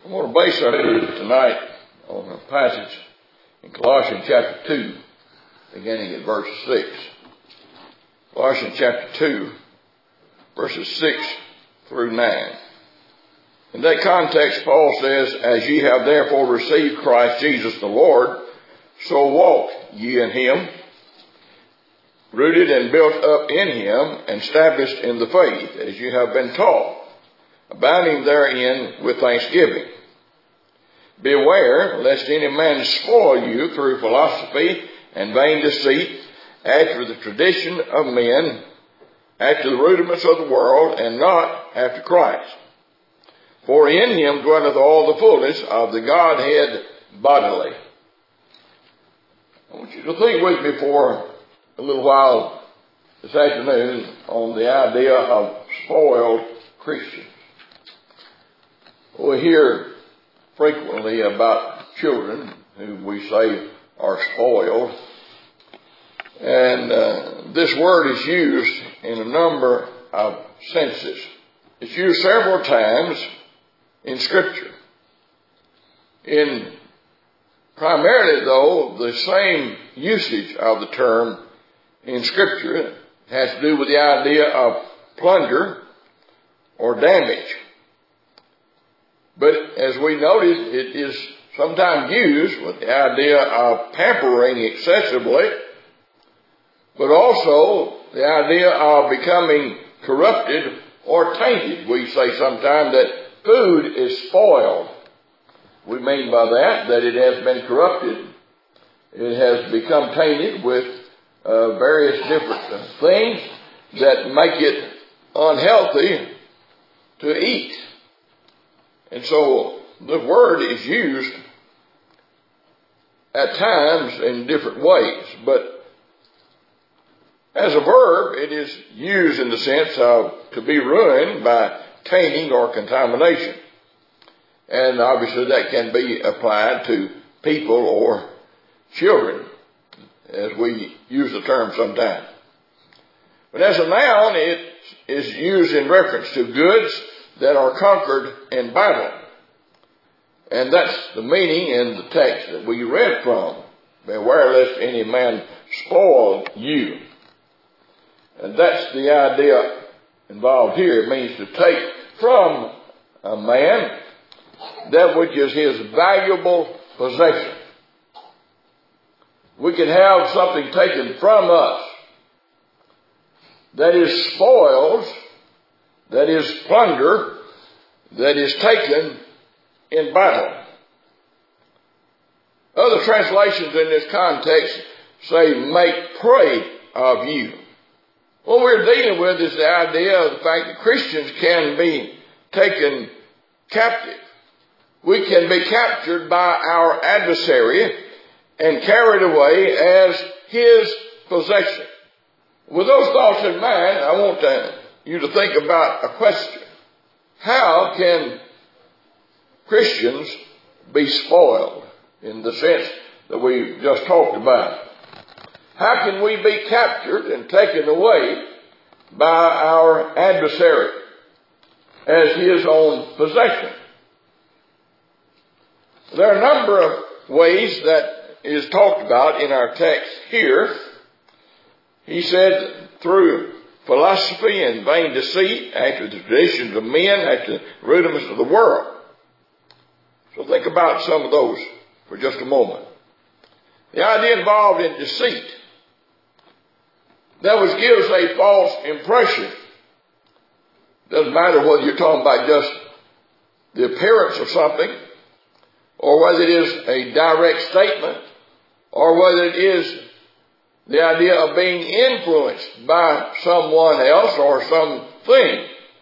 I'm going to base our study tonight on a passage in Colossians chapter 2, beginning at verse 6. Colossians chapter 2, verses 6 through 9. In that context, Paul says, "As ye have therefore received Christ Jesus the Lord, so walk ye in him, rooted and built up in him, and established in the faith, as you have been taught, abounding therein with thanksgiving. Beware lest any man spoil you through philosophy and vain deceit, after the tradition of men, after the rudiments of the world, and not after Christ. For in him dwelleth all the fullness of the Godhead bodily." I want you to think with me for a little while this afternoon on the idea of spoiled Christians. We hear frequently about children who we say are spoiled. And this word is used in a number of senses. It's used several times in Scripture. Primarily, though, the same usage of the term in Scripture has to do with the idea of plunder or damage. But as we noticed, it is sometimes used with the idea of pampering excessively, but also the idea of becoming corrupted or tainted. We say sometimes that food is spoiled. We mean by that it has been corrupted. It has become tainted with various different things that make it unhealthy to eat. And so the word is used at times in different ways, but as a verb, it is used in the sense of to be ruined by tainting or contamination. And obviously that can be applied to people or children, as we use the term sometimes. But as a noun, it is used in reference to goods that are conquered in battle. And that's the meaning in the text that we read from. "Beware lest any man spoil you." And that's the idea involved here. It means to take from a man that which is his valuable possession. We can have something taken from us that is spoils, that is plunder, that is taken in battle. Other translations in this context say, "make prey of you." What we're dealing with is the idea of the fact that Christians can be taken captive. We can be captured by our adversary and carried away as his possession. With those thoughts in mind, I want you to think about a question. How can Christians be spoiled in the sense that we just talked about? How can we be captured and taken away by our adversary as his own possession? There are a number of ways that is talked about in our text here. He said, through philosophy and vain deceit, after the traditions of men, after the rudiments of the world. So think about some of those for just a moment. The idea involved in deceit. That which gives a false impression. Doesn't matter whether you're talking about just the appearance of something, or whether it is a direct statement, or whether it is the idea of being influenced by someone else or something.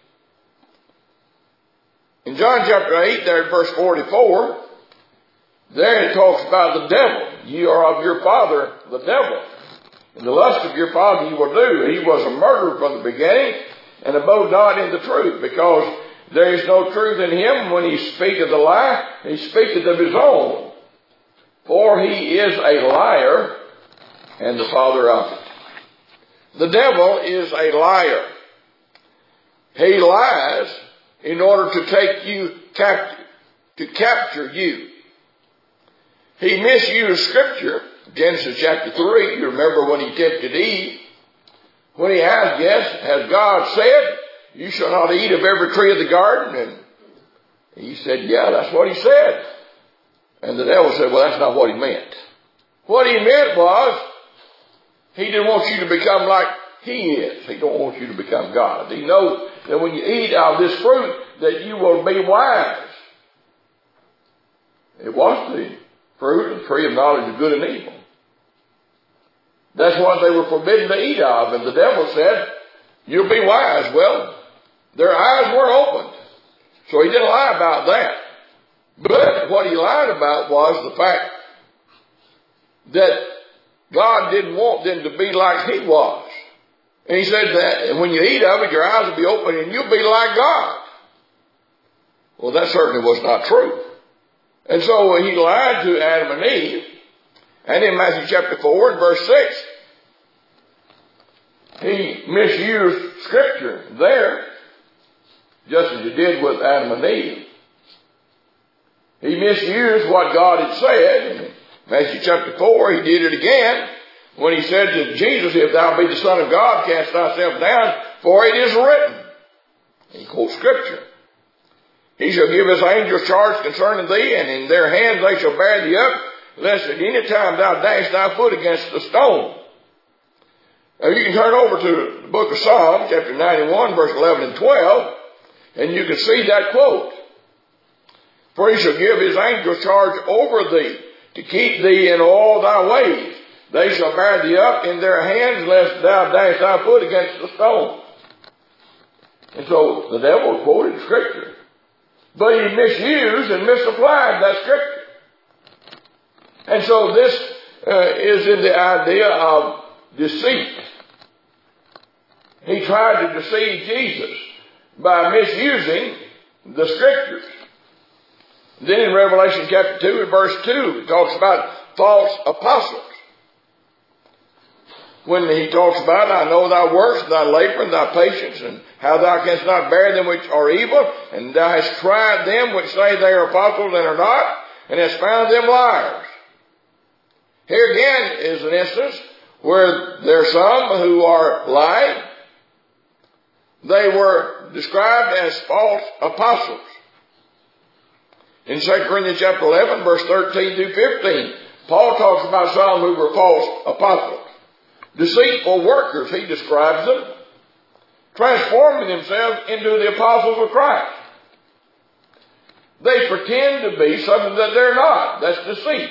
In John chapter 8, there at verse 44, there it talks about the devil. "You are of your father, the devil. And the lust of your father you will do. He was a murderer from the beginning, and abode not in the truth, because there is no truth in him. When he speaketh a lie, he speaketh of his own. For he is a liar, and the father of it." The devil is a liar. He lies in order to take you captive. to capture you. He misused Scripture. Genesis chapter 3, you remember when he tempted Eve. When he asked, yes, has God said, you shall not eat of every tree of the garden? And he said, yeah, that's what he said. And the devil said, well, that's not what he meant. What he meant was, he didn't want you to become like he is. He don't want you to become God. He knows that when you eat of this fruit, that you will be wise. It was the fruit of the tree of knowledge of good and evil. That's what they were forbidden to eat of. And the devil said, you'll be wise. Well, their eyes were opened. So he didn't lie about that. But what he lied about was the fact that God didn't want them to be like he was. And he said that, and when you eat of it, your eyes will be open and you'll be like God. Well, that certainly was not true. And so he lied to Adam and Eve. And in Matthew chapter 4 and verse 6, he misused Scripture there, just as he did with Adam and Eve. He misused what God had said. In Matthew chapter 4, he did it again when he said to Jesus, if thou be the Son of God, cast thyself down, for it is written. He quotes Scripture. He shall give his angels charge concerning thee, and in their hands they shall bear thee up, lest at any time thou dash thy foot against the stone. Now you can turn over to the book of Psalms, chapter 91, verse 11 and 12, and you can see that quote. For he shall give his angels charge over thee, to keep thee in all thy ways. They shall bear thee up in their hands, lest thou dash thy foot against the stone. And so the devil quoted Scripture. But he misused and misapplied that Scripture. And so this is in the idea of deceit. He tried to deceive Jesus by misusing the Scriptures. Then in Revelation chapter 2 and verse 2, it talks about false apostles. When he talks about, I know thy works, thy labor, and thy patience, and how thou canst not bear them which are evil, and thou hast tried them which say they are apostles and are not, and hast found them liars. Here again is an instance where there are some who are lying. They were described as false apostles. In 2 Corinthians chapter 11, verse 13 through 15, Paul talks about some who were false apostles. Deceitful workers, he describes them, transforming themselves into the apostles of Christ. They pretend to be something that they're not. That's deceit.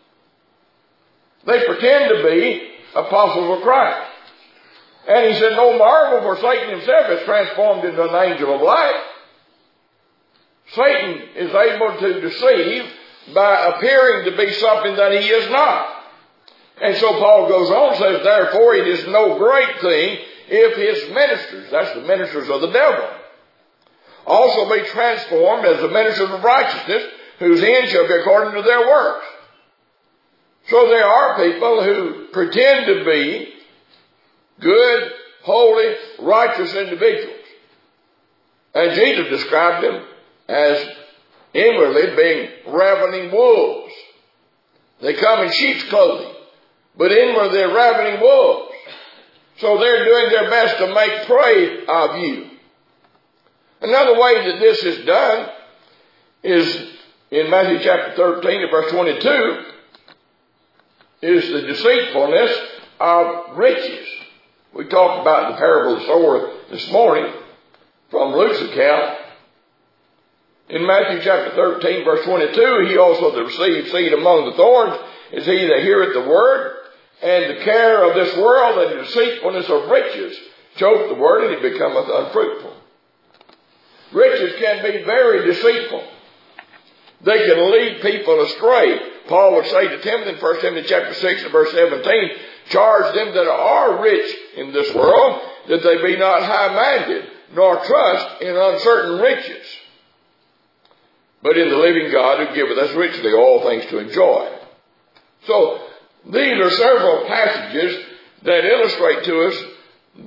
They pretend to be apostles of Christ. And he said, no marvel, for Satan himself is transformed into an angel of light. Satan is able to deceive by appearing to be something that he is not. And so Paul goes on and says, therefore it is no great thing if his ministers, that's the ministers of the devil, also be transformed as the ministers of righteousness, whose end shall be according to their works. So there are people who pretend to be good, holy, righteous individuals. And Jesus described them as inwardly being ravening wolves. They come in sheep's clothing, but inwardly they're ravening wolves. So they're doing their best to make prey of you. Another way that this is done is in Matthew chapter 13 and verse 22, is the deceitfulness of riches. We talked about the parable of the sower this morning from Luke's account. In Matthew chapter 13 verse 22, he also that received seed among the thorns is he that heareth the word, and the care of this world and the deceitfulness of riches choke the word, and it becometh unfruitful. Riches can be very deceitful. They can lead people astray. Paul would say to Timothy in 1 Timothy chapter 6 and verse 17, charge them that are rich in this world, that they be not high-minded, nor trust in uncertain riches, but in the living God who giveth us richly all things to enjoy. So, these are several passages that illustrate to us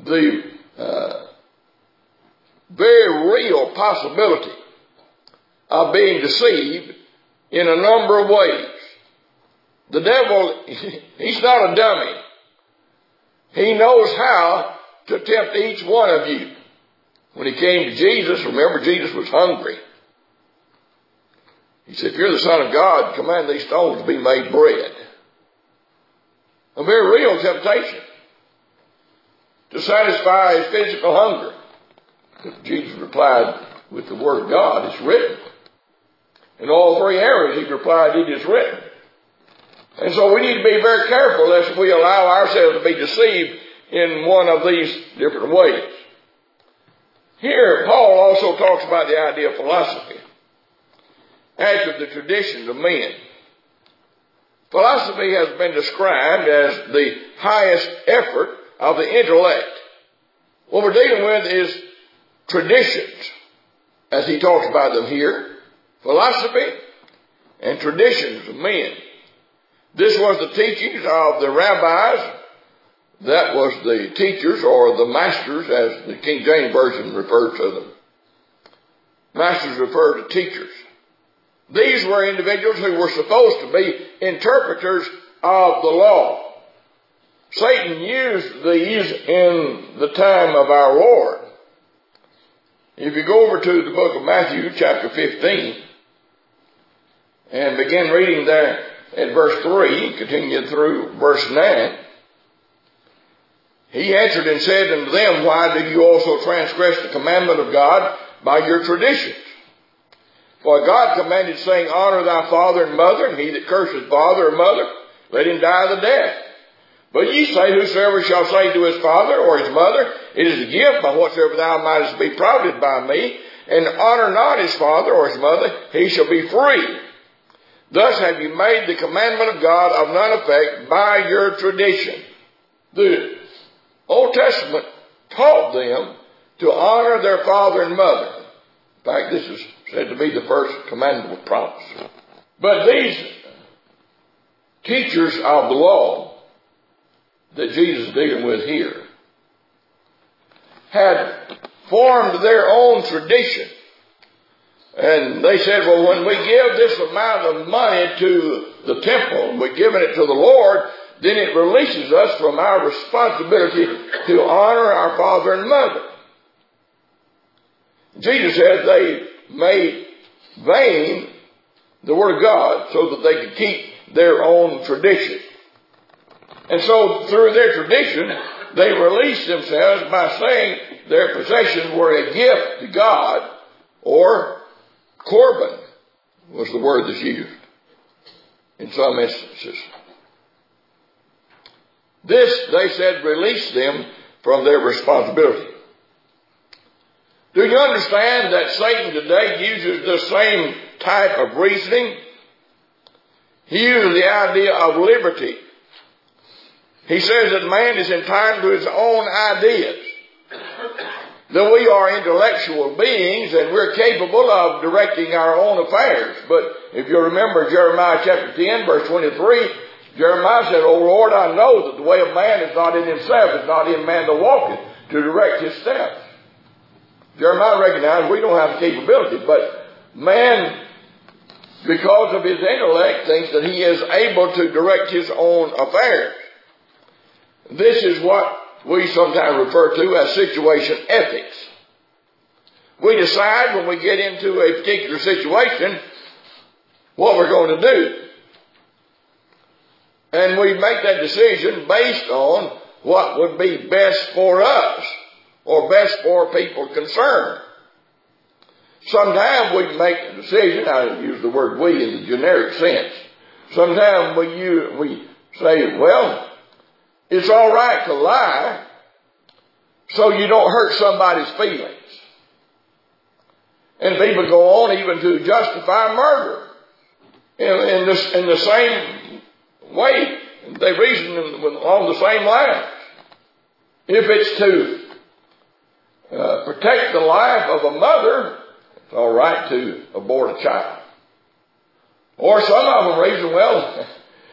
the very real possibility of being deceived in a number of ways. The devil, he's not a dummy. He knows how to tempt each one of you. When he came to Jesus, remember, Jesus was hungry. He said, if you're the Son of God, command these stones to be made bread. A very real temptation to satisfy his physical hunger. But Jesus replied with the Word of God, it's written. In all three areas he replied, it is written. And so we need to be very careful lest we allow ourselves to be deceived in one of these different ways. Here, Paul also talks about the idea of philosophy after the traditions of men. Philosophy has been described as the highest effort of the intellect. What we're dealing with is traditions, as he talks about them here. Philosophy and traditions of men. This was the teachings of the rabbis. That was the teachers or the masters, as the King James Version refers to them. Masters refer to teachers. These were individuals who were supposed to be interpreters of the law. Satan used these in the time of our Lord. If you go over to the book of Matthew, chapter 15, and begin reading there at verse 3, continue through verse 9, he answered and said unto them, why do you also transgress the commandment of God by your traditions? For God commanded, saying, honor thy father and mother, and he that curseth father or mother, let him die the death. But ye say, whosoever shall say to his father or his mother, it is a gift by whatsoever thou mightest be profited by me, and honor not his father or his mother, he shall be free. Thus have you made the commandment of God of none effect by your tradition. The Old Testament taught them to honor their father and mother. In fact, this is said to be the first commandment of promise. But these teachers of the law that Jesus is dealing with here had formed their own tradition. And they said, well, when we give this amount of money to the temple, we're giving it to the Lord, then it releases us from our responsibility to honor our father and mother. Jesus said they made vain the Word of God so that they could keep their own tradition. And so through their tradition, they released themselves by saying their possessions were a gift to God, or Corban was the word that's used in some instances. This, they said, released them from their responsibility. Do you understand that Satan today uses the same type of reasoning? He uses the idea of liberty. He says that man is entitled to his own ideas. That we are intellectual beings and we're capable of directing our own affairs. But if you remember Jeremiah chapter 10, verse 23, Jeremiah said, O Lord, I know that the way of man is not in himself, it's not in man to walk it, to direct his steps. Jeremiah recognized we don't have the capability, but man, because of his intellect, thinks that he is able to direct his own affairs. This is what we sometimes refer to as situation ethics. We decide when we get into a particular situation what we're going to do. And we make that decision based on what would be best for us or best for people concerned. Sometimes we make a decision, I use the word we in the generic sense. Sometimes we say, well, it's all right to lie so you don't hurt somebody's feelings. And people go on even to justify murder in the same way. They reason along the same lines. If it's to protect the life of a mother, it's all right to abort a child. Or some of them reason, well,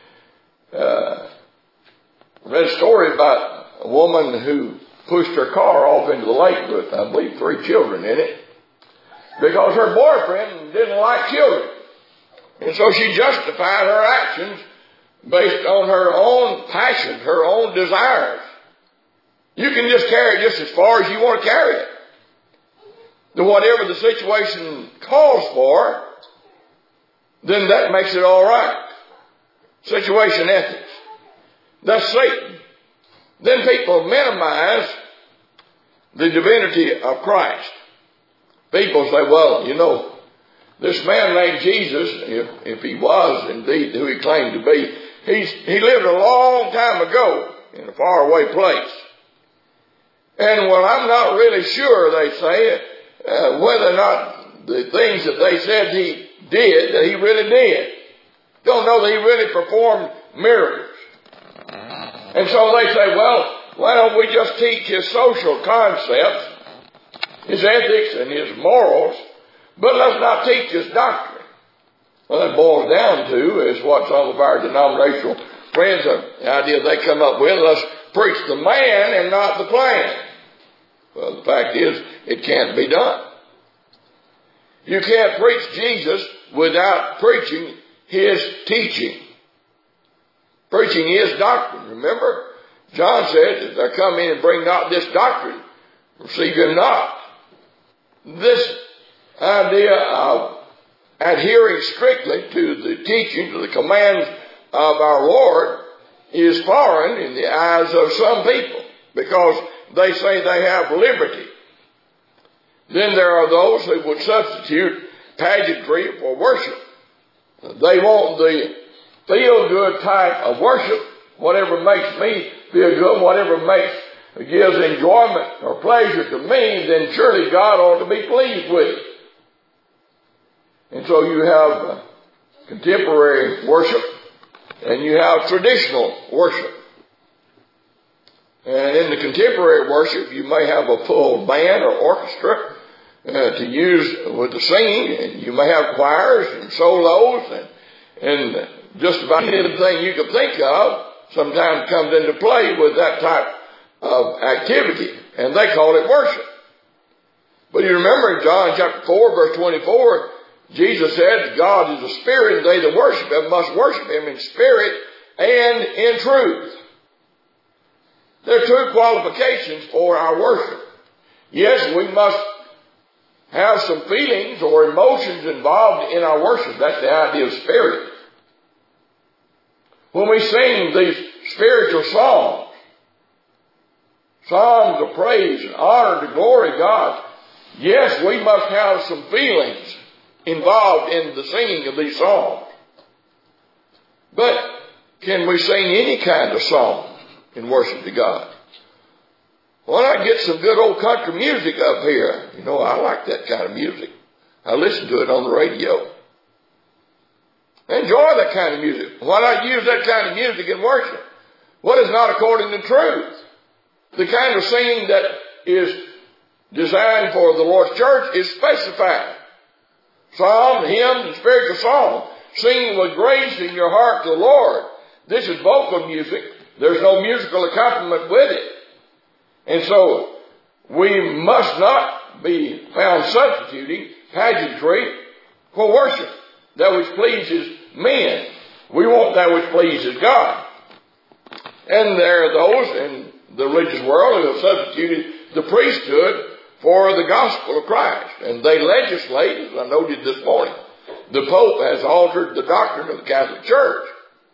I read a story about a woman who pushed her car off into the lake with, I believe, 3 children in it. because her boyfriend didn't like children. And so she justified her actions based on her own passions, her own desires. You can just carry it just as far as you want to carry it. To whatever the situation calls for, then that makes it all right. Situation ethics. That's Satan. Then people minimize the divinity of Christ. People say, well, you know, this man named Jesus, if he was indeed who he claimed to be, he lived a long time ago in a faraway place. And well, I'm not really sure, they say, whether or not the things that they said he did, that he really did. Don't know that he really performed miracles. And so they say, well, why don't we just teach his social concepts, his ethics and his morals, but let's not teach his doctrine. Well, that boils down to is what some of our denominational friends, the idea they come up with, let's preach the man and not the plan. Well, the fact is, it can't be done. You can't preach Jesus without preaching his teaching. Preaching his doctrine. Remember, John said, if they come in and bring not this doctrine, receive him not. This idea of adhering strictly to the teaching, to the commands of our Lord, is foreign in the eyes of some people because they say they have liberty. Then there are those who would substitute pageantry for worship. They want the feel-good type of worship, whatever makes me feel good, whatever gives enjoyment or pleasure to me, then surely God ought to be pleased with it. And so you have contemporary worship and you have traditional worship. And in the contemporary worship, you may have a full band or orchestra to use with the singing, and you may have choirs and solos, and just about anything you can think of sometimes comes into play with that type of activity, and they call it worship. But you remember in John chapter 4, verse 24, Jesus said, God is a spirit, and they that worship him must worship him in spirit and in truth. There are two qualifications for our worship. Yes, we must have some feelings or emotions involved in our worship. That's the idea of spirit. When we sing these spiritual songs, songs of praise and honor to glory God, yes, we must have some feelings involved in the singing of these songs. But can we sing any kind of song in worship to God? Why not get some good old country music up here? You know, I like that kind of music. I listen to it on the radio. Enjoy that kind of music. Why not use that kind of music in worship? What is not according to truth? The kind of singing that is designed for the Lord's church is specified. Psalms, hymns, and spiritual songs. Singing with grace in your heart to the Lord. This is vocal music. There's no musical accompaniment with it. And so, we must not be found substituting pageantry for worship. That which pleases men. We want that which pleases God. And there are those in the religious world who have substituted the priesthood for the gospel of Christ. And they legislate, as I noted this morning. The Pope has altered the doctrine of the Catholic Church.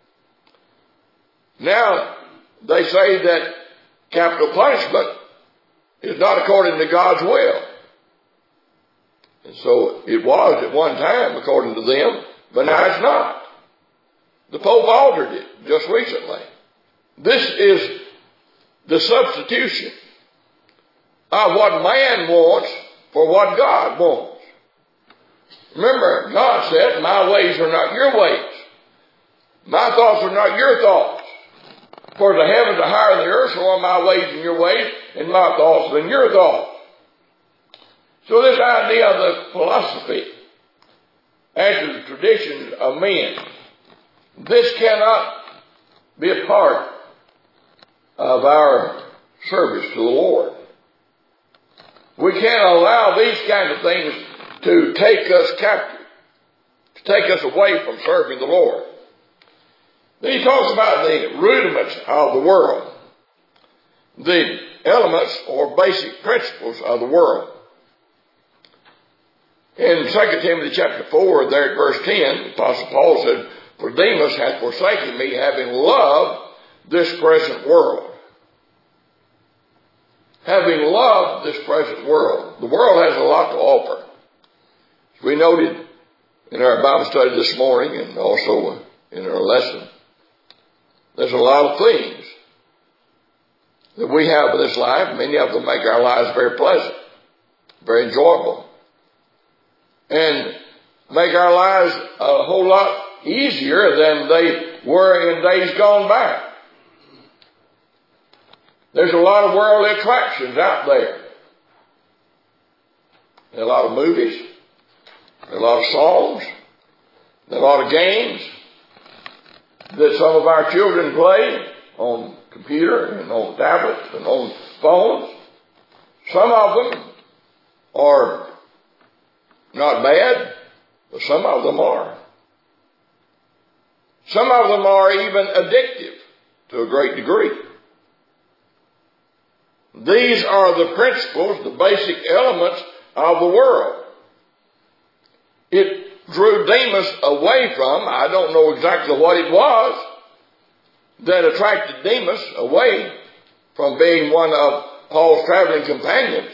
Now, they say that capital punishment is not according to God's will. And so it was at one time according to them, but now it's not. The Pope altered it just recently. This is the substitution of what man wants for what God wants. Remember, God said, my ways are not your ways. My thoughts are not your thoughts. For the heavens are higher than the earth, so are my ways than your ways, and my thoughts than your thoughts. So this idea of the philosophy, after the traditions of men, this cannot be a part of our service to the Lord. We can't allow these kind of things to take us captive, to take us away from serving the Lord. Then he talks about the rudiments of the world, the elements or basic principles of the world. In 2 Timothy chapter 4, there at verse 10, the Apostle Paul said, "For Demas hath forsaken me, having loved this present world." Having loved this present world. The world has a lot to offer. As we noted in our Bible study this morning and also in our lesson, there's a lot of things that we have in this life. Many of them make our lives very pleasant, very enjoyable, and make our lives a whole lot easier than they were in days gone by. There's a lot of worldly attractions out there. There are a lot of movies. There are a lot of songs. There are a lot of games that some of our children play on computer and on tablets and on phones. Some of them are not bad, but some of them are. Some of them are even addictive to a great degree. These are the principles, the basic elements of the world. It drew Demas away from, I don't know exactly what it was that attracted Demas away from being one of Paul's traveling companions.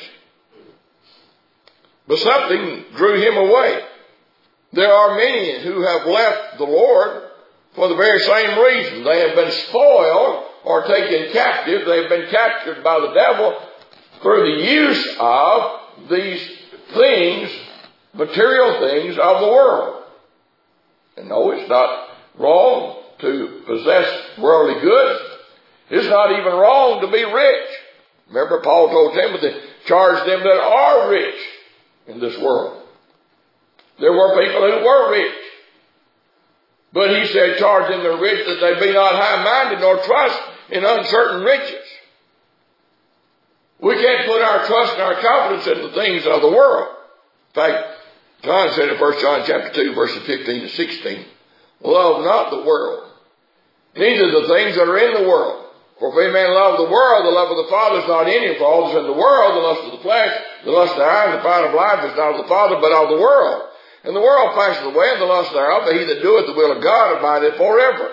But something drew him away. There are many who have left the Lord for the very same reason. They have been spoiled or taken captive. They've been captured by the devil through the use of these things, material things of the world. And no, it's not wrong to possess worldly goods. It's not even wrong to be rich. Remember, Paul told Timothy, charge them that are rich in this world. There were people who were rich. But he said, charge them that are rich, that they be not high-minded, nor trust in uncertain riches. We can't put our trust and our confidence in the things of the world. In fact, John said in 1 John chapter 2, verses 15 to 16, love not the world, neither the things that are in the world. For if any man love the world, the love of the Father is not in him. For all that is in the world, the lust of the flesh, the lust of the eye, and the pride of life is not of the Father, but of the world. And the world passes away, and the lust thereof, but he that doeth the will of God abideth forever.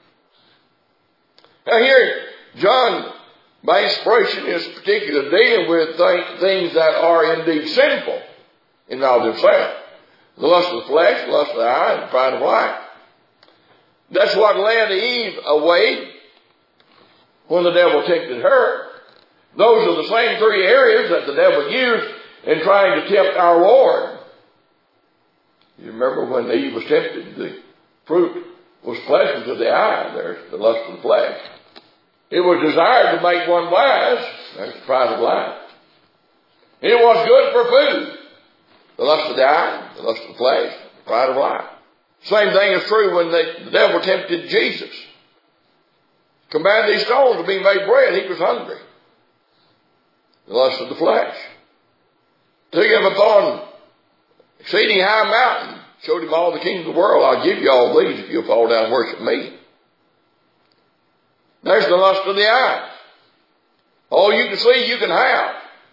Now here, John, by inspiration, is particularly dealing with things that are indeed sinful in and of themselves. The lust of the flesh, the lust of the eye, and the pride of life. That's what led Eve away when the devil tempted her. Those are the same three areas that the devil used in trying to tempt our Lord. You remember when Eve was tempted, the fruit was pleasant to the eye. There's the lust of the flesh. It was desired to make one wise. There's the pride of life. It was good for food. The lust of the eye, the lust of the flesh, the pride of life. Same thing is true when the devil tempted Jesus. Command these stones to be made bread. He was hungry. The lust of the flesh. Took him upon exceeding high mountain, showed him all the kingdoms of the world. I'll give you all these if you'll fall down and worship me. There's the lust of the eye. All you can see, you can have.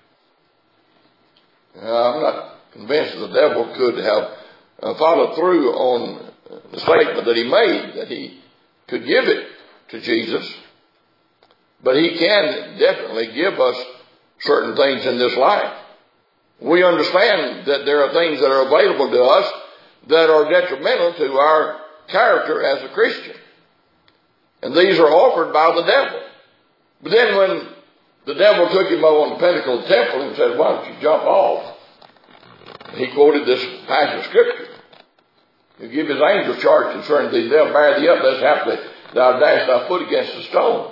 I'm not convinced that the devil could have followed through on the statement that he made, that he could give it to Jesus. But he can definitely give us certain things in this life. We understand that there are things that are available to us that are detrimental to our character as a Christian. And these are offered by the devil. But then when the devil took him over on the pinnacle of the temple and said, why don't you jump off? He quoted this passage of Scripture. He'll give his angels charge concerning thee. They'll bear thee up, lest haply thou dash thy foot against a stone.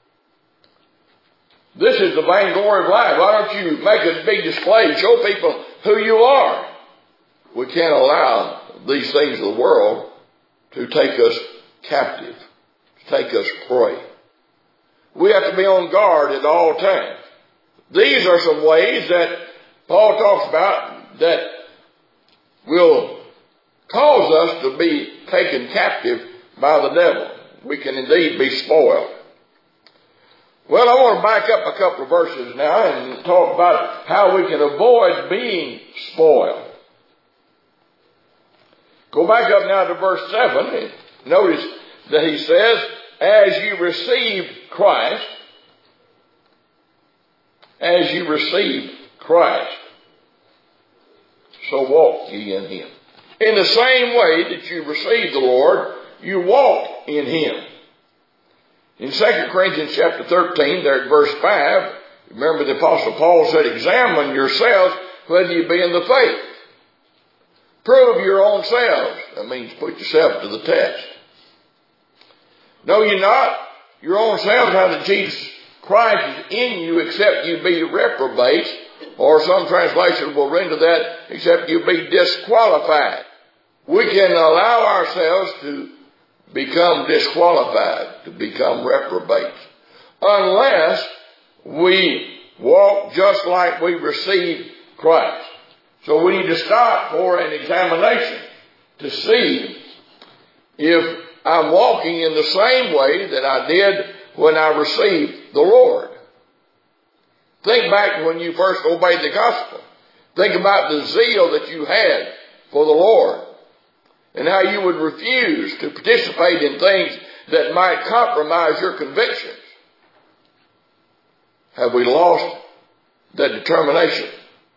This is the vainglory of life. Why don't you make a big display, show people who you are? We can't allow these things of the world to take us captive, to take us prey. We have to be on guard at all times. These are some ways that Paul talks about that will cause us to be taken captive by the devil. We can indeed be spoiled. Well, I want to back up a couple of verses now and talk about how we can avoid being spoiled. Go back up now to verse 7 and notice that he says, as you received Christ, so walk ye in him. In the same way that you received the Lord, you walk in him. In 2 Corinthians chapter 13, there at verse 5, remember the Apostle Paul said, examine yourselves whether you be in the faith. Prove your own selves. That means put yourself to the test. Know ye not your own selves how that Jesus Christ is in you, except you be reprobates, or some translation will render that, except you be disqualified. We can allow ourselves to become disqualified, to become reprobates, unless we walk just like we received Christ. So we need to stop for an examination to see if I'm walking in the same way that I did when I received the Lord. Think back when you first obeyed the gospel. Think about the zeal that you had for the Lord and how you would refuse to participate in things that might compromise your convictions. Have we lost that determination?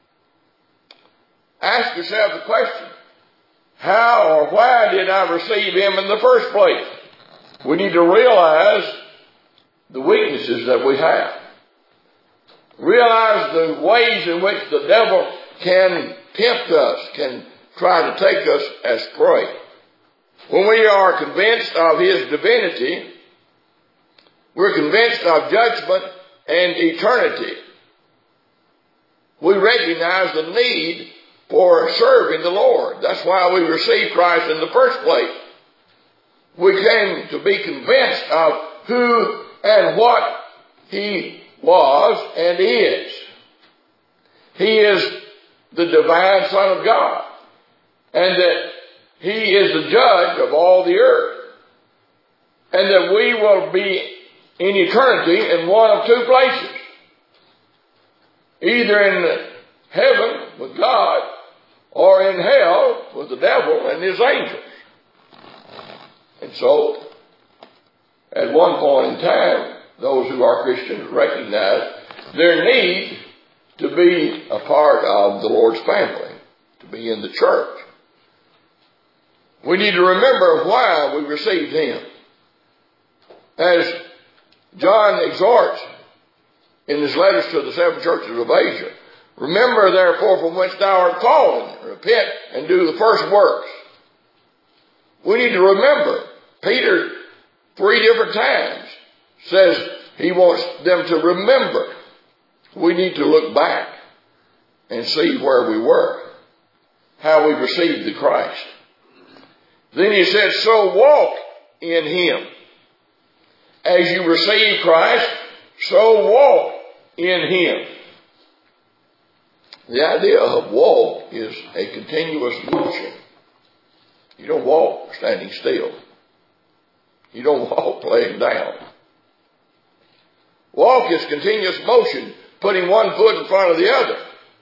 Ask yourself the question, how or why did I receive him in the first place? We need to realize the weaknesses that we have. Realize the ways in which the devil can tempt us, can try to take us as prey. When we are convinced of his divinity, we're convinced of judgment and eternity. We recognize the need for serving the Lord. That's why we received Christ in the first place. We came to be convinced of who and what he was and is. He is the divine Son of God, and that he is the judge of all the earth, and that we will be in eternity in one of two places, either in heaven with God or in hell with the devil and his angels. And so, at one point in time, those who are Christians recognize their need to be a part of the Lord's family, to be in the church. We need to remember why we received him. As John exhorts in his letters to the seven churches of Asia, remember therefore from whence thou art fallen, repent and do the first works. We need to remember. Peter, 3 different times, says he wants them to remember. We need to look back and see where we were, how we received the Christ. Then he said, so walk in him. As you receive Christ, so walk in him. The idea of walk is a continuous motion. You don't walk standing still. You don't walk laying down. Walk is continuous motion, putting one foot in front of the other.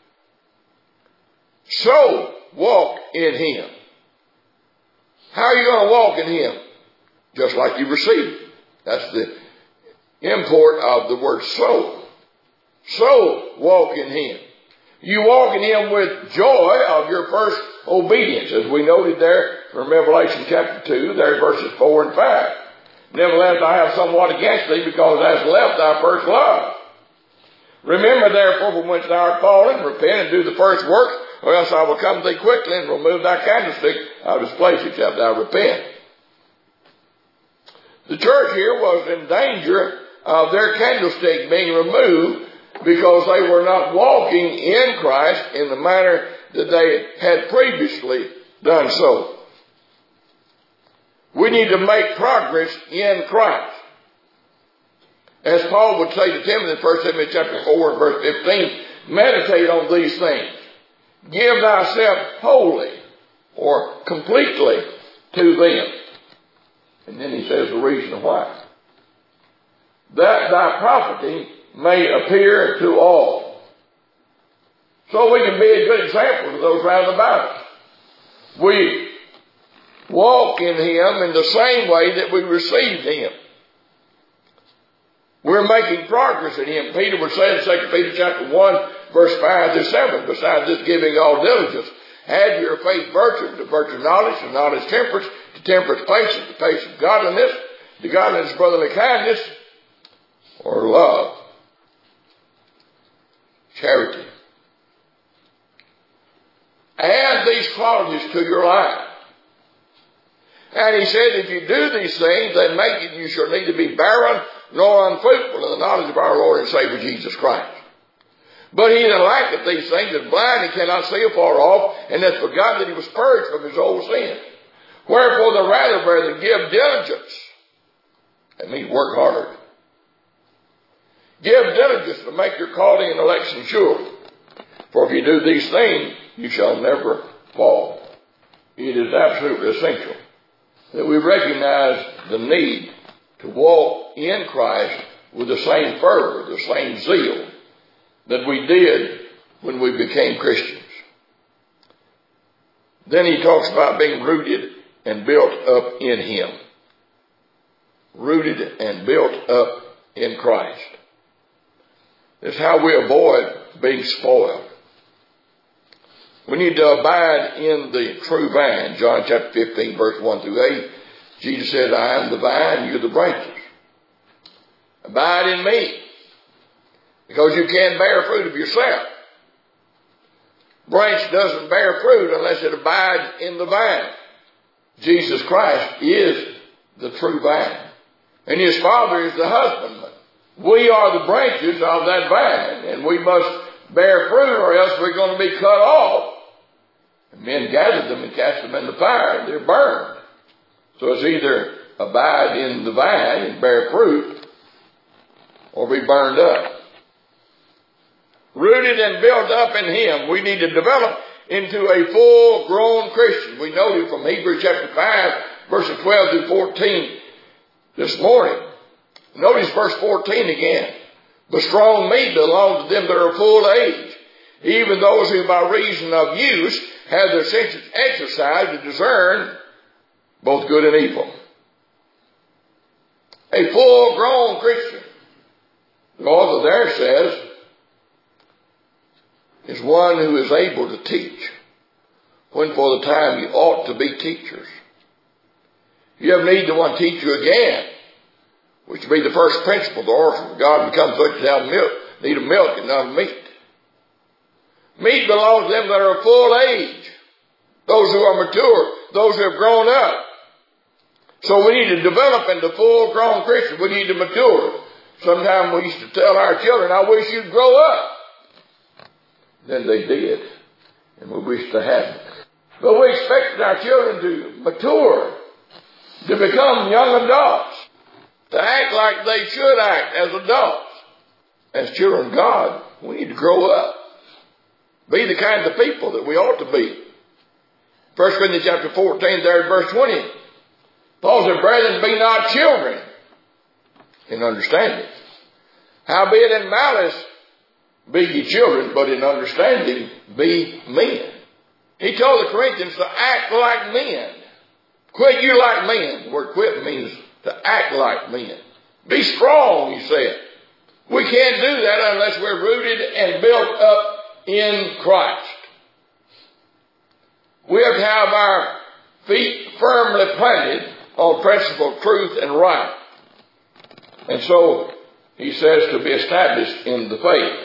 So, walk in him. How are you going to walk in him? Just like you received. That's the import of the word so. So, walk in him. You walk in him with joy of your first obedience, as we noted there from Revelation chapter 2, there verses 4 and 5. Nevertheless, I have somewhat against thee, because thou hast left thy first love. Remember therefore from whence thou art fallen, repent and do the first work, or else I will come to thee quickly and remove thy candlestick out of his place, except thou repent. The church here was in danger of their candlestick being removed because they were not walking in Christ in the manner that they had previously done so. We need to make progress in Christ. As Paul would say to Timothy in 1 Timothy chapter 4 and verse 15, meditate on these things. Give thyself wholly or completely to them. And then he says the reason why. That thy property may appear to all. So we can be a good example to those round about us. We walk in him in the same way that we received him. We're making progress in him. Peter was saying in 2 Peter chapter 1, verse 5 to 7, besides this giving all diligence, add your faith virtue, to virtue knowledge, to knowledge temperance, to temperance patience, to patience godliness, to godliness brotherly kindness, or love, charity. Add these qualities to your life. And he said, if you do these things, they make it, you shall neither be barren nor unfruitful in the knowledge of our Lord and Savior Jesus Christ. But he that lacketh these things is blind and cannot see afar off, and hath forgotten that he was purged from his old sins. Wherefore the rather, brethren, give diligence. That means work hard. Give diligence to make your calling and election sure. For if you do these things, you shall never fall. It is absolutely essential that we recognize the need to walk in Christ with the same fervor, the same zeal that we did when we became Christians. Then he talks about being rooted and built up in him. Rooted and built up in Christ. This is how we avoid being spoiled. We need to abide in the true vine. John chapter 15, verse 1 through 8. Jesus said, I am the vine, you're the branches. Abide in me. Because you can't bear fruit of yourself. Branch doesn't bear fruit unless it abides in the vine. Jesus Christ is the true vine. And his Father is the husbandman. We are the branches of that vine. And we must bear fruit or else we're going to be cut off. And men gather them and cast them in the fire. They're burned. So it's either abide in the vine and bear fruit or be burned up. Rooted and built up in him, we need to develop into a full-grown Christian. We noted from Hebrews chapter 5, verses 12 through 14 this morning. Notice verse 14 again. But strong meat belongs to them that are full age, even those who by reason of use have their senses exercised to discern both good and evil. A full-grown Christian, the author there says, is one who is able to teach, when for the time you ought to be teachers. You have need to one teach you again, which would be the first principle. The orphan of God becomes such to have milk, need of milk and not of meat. Meat belongs to them that are of full age, those who are mature, those who have grown up. So we need to develop into full-grown Christians. We need to mature. Sometimes we used to tell our children, I wish you'd grow up. Then they did, and we wish they hadn't. But we expected our children to mature, to become young adults, to act like they should act as adults. As children of God, we need to grow up. Be the kind of people that we ought to be. 1 Corinthians chapter 14, there in verse 20. Paul said, brethren, be not children in understanding. Howbeit in malice be ye children, but in understanding be men. He told the Corinthians to act like men. Quit you like men. The word quit means to act like men. Be strong, he said. We can't do that unless we're rooted and built up in Christ. We have to have our feet firmly planted on principle, truth, and right. And so, he says to be established in the faith.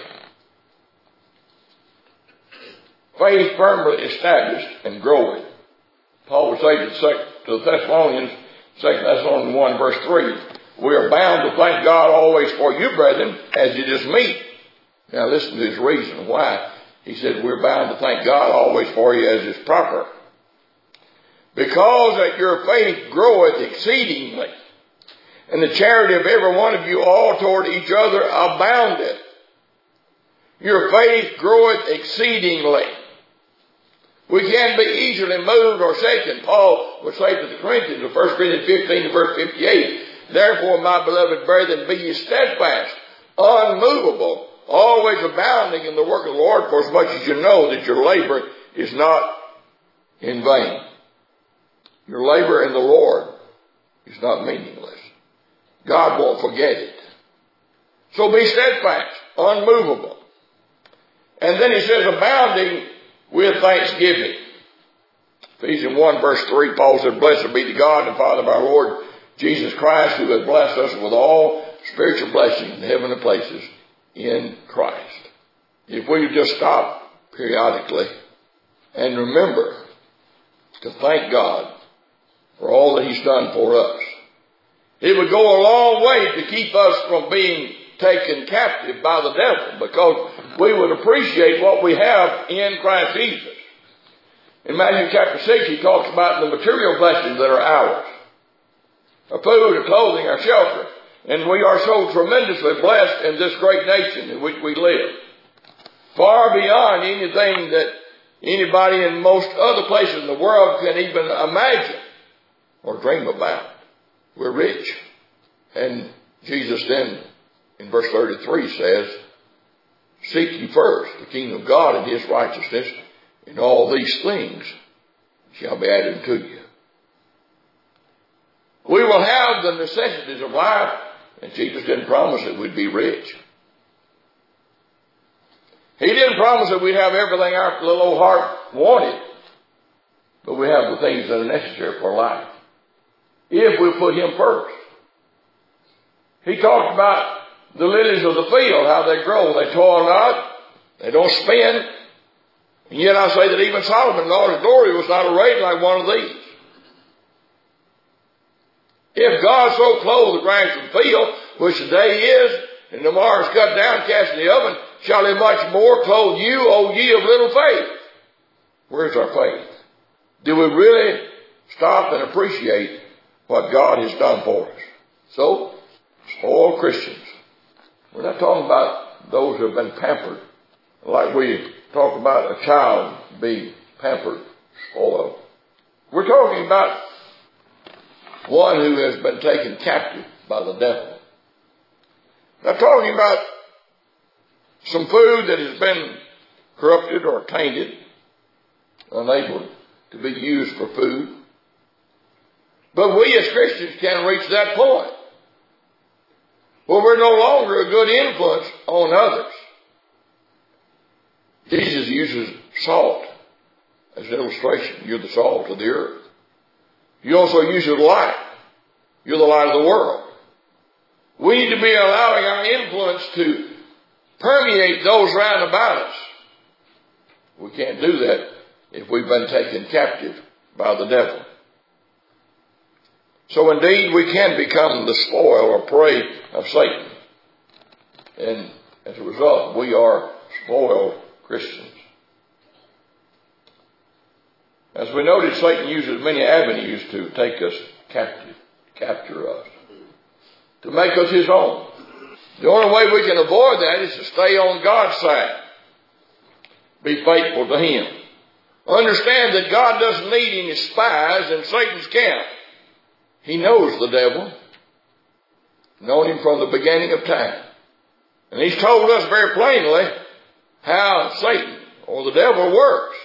Faith firmly established and growing. Paul would say to the Thessalonians, 2 Thessalonians 1 verse 3, we are bound to thank God always for you, brethren, as you just meet. Now listen to his reason why. He said, we're bound to thank God always for you as is proper. Because that your faith groweth exceedingly, and the charity of every one of you all toward each other aboundeth. Your faith groweth exceedingly. We can't be easily moved or shaken. Paul would say to the Corinthians in 1 Corinthians 15 verse 58, therefore, my beloved brethren, be ye steadfast, unmovable, always abounding in the work of the Lord, for as much as you know that your labor is not in vain. Your labor in the Lord is not meaningless. God won't forget it. So be steadfast, unmovable. And then he says, abounding with thanksgiving. Ephesians 1 verse 3, Paul said, blessed be the God and Father of our Lord Jesus Christ, who has blessed us with all spiritual blessings in heavenly places in Christ. If we just stop periodically and remember to thank God for all that he's done for us, it would go a long way to keep us from being taken captive by the devil, because we would appreciate what we have in Christ Jesus. In Matthew chapter 6, he talks about the material blessings that are ours. Our food, our clothing, our shelter. And we are so tremendously blessed in this great nation in which we live. Far beyond anything that anybody in most other places in the world can even imagine or dream about. We're rich. And Jesus then, in verse 33, says, seek ye first the kingdom of God and his righteousness, and all these things shall be added to you. We will have the necessities of life, and Jesus didn't promise that we'd be rich. He didn't promise that we'd have everything our little old heart wanted, but we have the things that are necessary for life, if we put him first. He talked about the lilies of the field, how they grow. They toil not, they don't spin. And yet I say that even Solomon in all his glory was not arrayed like one of these. If God so clothed the grass of the field, which today is, and tomorrow is cut down, cast in the oven, shall he much more clothe you, O ye of little faith? Where's our faith? Do we really stop and appreciate what God has done for us? So, spoiled Christians. We're not talking about those who have been pampered, like we talk about a child being pampered, spoiled. We're talking about one who has been taken captive by the devil. Not talking about some food that has been corrupted or tainted, unable to be used for food. But we as Christians can reach that point where we're no longer a good influence on others. Jesus uses salt as an illustration. You're the salt of the earth. You also use your light. You're the light of the world. We need to be allowing our influence to permeate those round about us. We can't do that if we've been taken captive by the devil. So indeed we can become the spoil or prey of Satan. And as a result, we are spoiled Christians. As we noted, Satan uses many avenues to take us captive, capture us, to make us his own. The only way we can avoid that is to stay on God's side. Be faithful to him. Understand that God doesn't need any spies in Satan's camp. He knows the devil. Known him from the beginning of time. And he's told us very plainly how Satan or the devil works.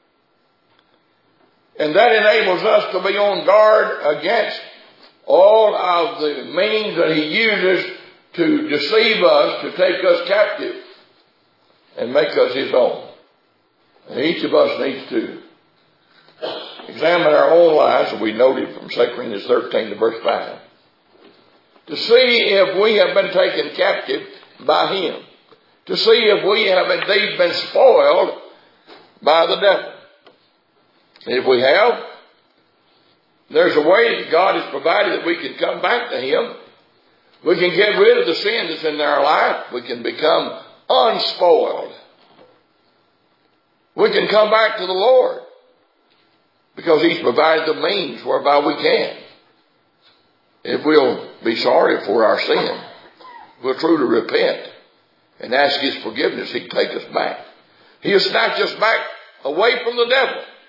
And that enables us to be on guard against all of the means that he uses to deceive us, to take us captive and make us his own. And each of us needs to examine our own lives, as we noted from 2 Corinthians 13 to verse 5, to see if we have been taken captive by him, to see if we have indeed been spoiled by the devil. If we have, there's a way that God has provided that we can come back to him. We can get rid of the sin that's in our life. We can become unspoiled. We can come back to the Lord because he's provided the means whereby we can. If we'll be sorry for our sin, we'll truly repent and ask his forgiveness, he'll take us back. He'll snatch us back away from the devil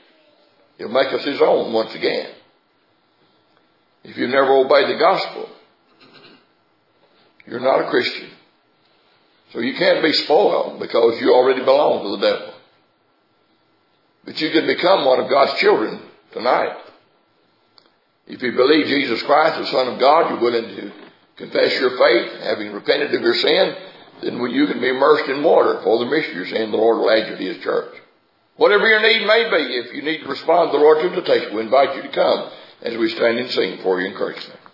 He'll make us his own once again. If you've never obeyed the gospel, you're not a Christian. So you can't be spoiled because you already belong to the devil. But you can become one of God's children tonight. If you believe Jesus Christ, the Son of God, you're willing to confess your faith, having repented of your sin, then you can be immersed in water for the remission of your sin. The Lord will add you to his church. Whatever your need may be, if you need to respond to the Lord's invitation, we invite you to come as we stand and sing for your encouragement.